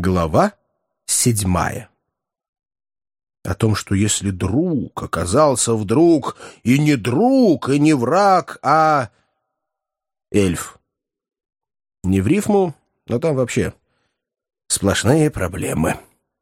Глава 7. О том, что если друг оказался вдруг и не друг, и не враг, а эльф. Не в рифму, но там вообще сплошные проблемы.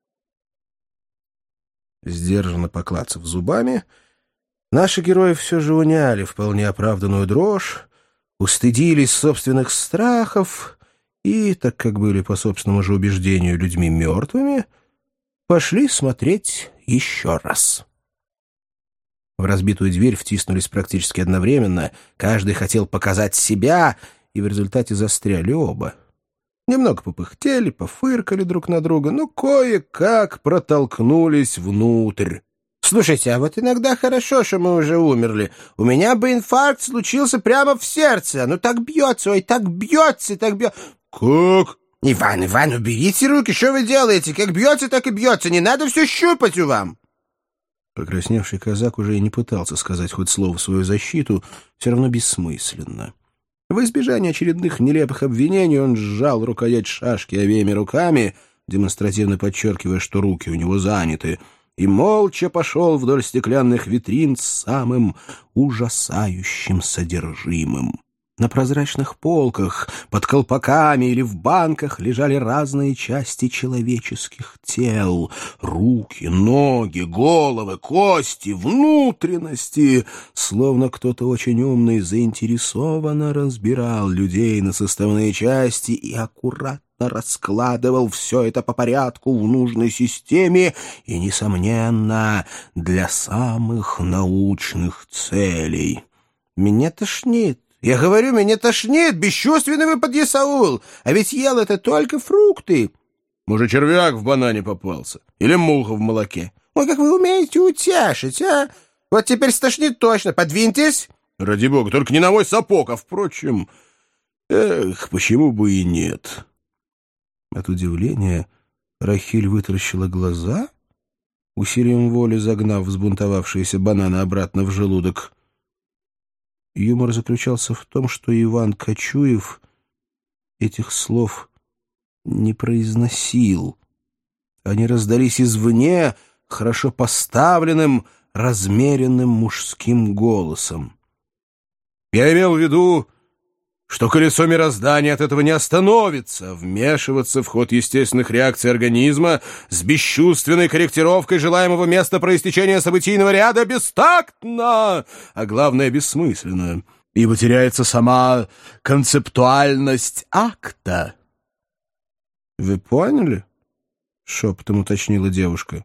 Сдержанно поклацав зубами, наши герои все же уняли вполне оправданную дрожь, устыдились собственных страхов и, так как были по собственному же убеждению людьми мертвыми, пошли смотреть еще раз. В разбитую дверь втиснулись практически одновременно, каждый хотел показать себя, и в результате застряли оба. Немного попыхтели, пофыркали друг на друга, но кое-как протолкнулись внутрь. «Слушайте, а вот иногда хорошо, что мы уже умерли. У меня бы инфаркт случился прямо в сердце. Оно так бьется, ой, так бьется, так бьется». «Как?» «Иван, уберите руки, что вы делаете? Как бьется, так и бьется. Не надо все щупать у вам». Покрасневший казак уже и не пытался сказать хоть слово в свою защиту, все равно бессмысленно. В избежание очередных нелепых обвинений он сжал рукоять шашки обеими руками, демонстративно подчеркивая, что руки у него заняты, и молча пошел вдоль стеклянных витрин с самым ужасающим содержимым. На прозрачных полках, под колпаками или в банках лежали разные части человеческих тел. Руки, ноги, головы, кости, внутренности. Словно кто-то очень умный заинтересованно разбирал людей на составные части и аккуратно раскладывал все это по порядку в нужной системе и, несомненно, для самых научных целей. «Меня тошнит. Я говорю, меня тошнит, бесчувственный вы подъясаул, а ведь ел это только фрукты». «Может, червяк в банане попался? Или муха в молоке?» «Ой, как вы умеете утяшить, а? Вот теперь стошнит точно, подвиньтесь». «Ради бога, только не на мой сапог, а, впрочем, почему бы и нет?» От удивления Рахиль вытаращила глаза, усилием воли загнав взбунтовавшиеся бананы обратно в желудок. Юмор заключался в том, что Иван Кочуев этих слов не произносил. Они раздались извне хорошо поставленным, размеренным мужским голосом. «Я имел в виду, что колесо мироздания от этого не остановится. Вмешиваться в ход естественных реакций организма с бесчувственной корректировкой желаемого места проистечения событийного ряда бестактно, а главное бессмысленно, ибо теряется сама концептуальность акта». «Вы поняли?» — шепотом уточнила девушка.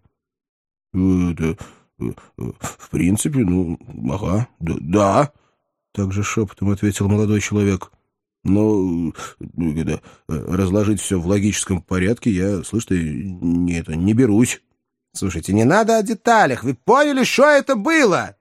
«В принципе, ага, да», — также шепотом ответил молодой человек. «Но разложить все в логическом порядке я, слышь, не берусь». «Слушайте, не надо о деталях. Вы поняли, что это было?»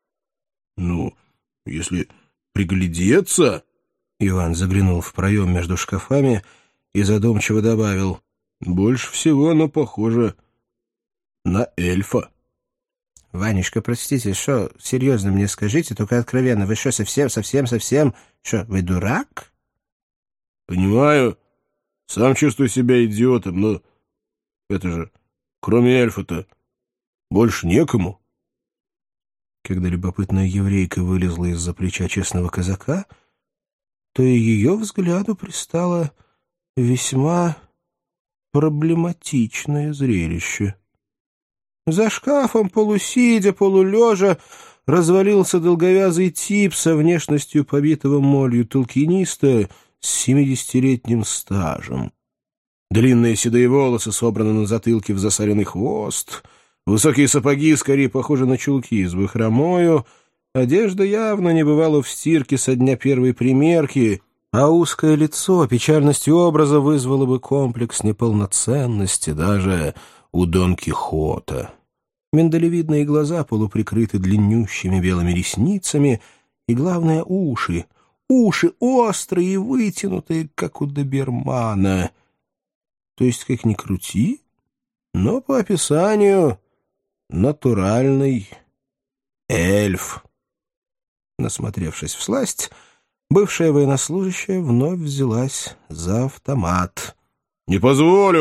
Если приглядеться...» Иван заглянул в проем между шкафами и задумчиво добавил. «Больше всего оно похоже на эльфа». «Ванечка, простите, что, серьезно мне скажите, только откровенно, вы что, совсем, что, вы дурак?» «Понимаю, сам чувствую себя идиотом, но это же, кроме эльфа-то, больше некому». Когда любопытная еврейка вылезла из-за плеча честного казака, то и ее взгляду пристало весьма проблематичное зрелище. За шкафом, полусидя, полулежа, развалился долговязый тип со внешностью побитого молью толкиниста с 70-летним стажем. Длинные седые волосы собраны на затылке в засаленный хвост, высокие сапоги скорее похожи на чулки с бахромою, одежда явно не бывала в стирке со дня первой примерки, а узкое лицо печальностью образа вызвало бы комплекс неполноценности даже у Дон Кихота. Миндалевидные глаза полуприкрыты длиннющими белыми ресницами, и, главное, уши острые и вытянутые, как у добермана. То есть, как ни крути, но по описанию натуральный эльф. Насмотревшись всласть, бывшая военнослужащая вновь взялась за автомат. «Не позволю!»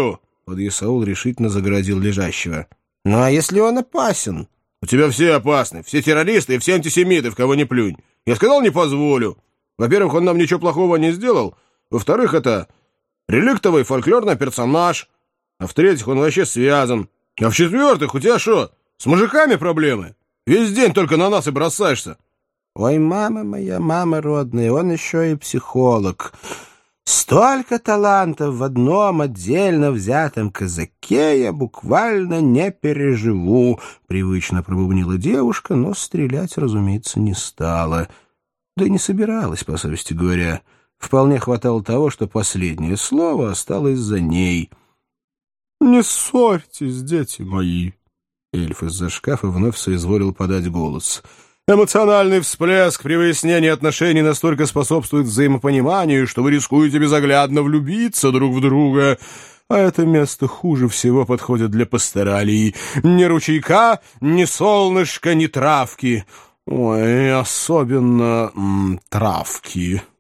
Подъясаул решительно загородил лежащего. «Ну а если он опасен?» «У тебя все опасны, все террористы и все антисемиты, в кого ни плюнь. Я сказал, не позволю. Во-первых, он нам ничего плохого не сделал. Во-вторых, это реликтовый фольклорный персонаж. А в-третьих, он вообще связан. А в-четвертых, у тебя что, с мужиками проблемы? Весь день только на нас и бросаешься». «Ой, мама моя, мама родная, он еще и психолог. Столько талантов в одном отдельно взятом казаке я буквально не переживу», — привычно пробубнила девушка, но стрелять, разумеется, не стала. Да и не собиралась, по совести говоря. Вполне хватало того, что последнее слово осталось за ней. «Не ссорьтесь, дети мои!» Эльф из-за шкафа вновь соизволил подать голос. «Эмоциональный всплеск при выяснении отношений настолько способствует взаимопониманию, что вы рискуете безоглядно влюбиться друг в друга. А это место хуже всего подходит для пасторалий. Ни ручейка, ни солнышка, ни травки. Ой, особенно травки».